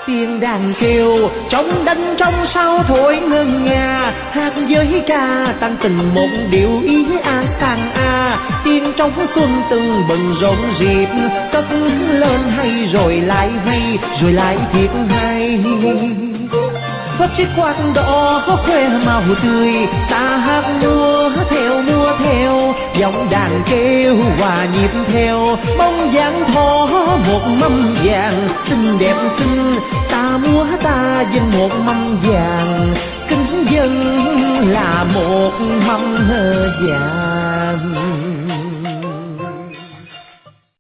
tiếng đàn kêu trong đánh trong sao thổi ngân nga, hát với ca tăng tình một điệu ý an tàng a. tiếng trong xuân từng bừng rộn rịp cất lên hay rồi lại hay rồi lại thiệt hay. Phất chiếc quạt đỏ khoe màu tươi, ta hát múa theo giọng đàn kêu hòa nhịp theo bóng dáng thó một mâm vàng xinh đẹp xinh. Ta múa ta dâng một mâm vàng, kính dân là một mâm vàng.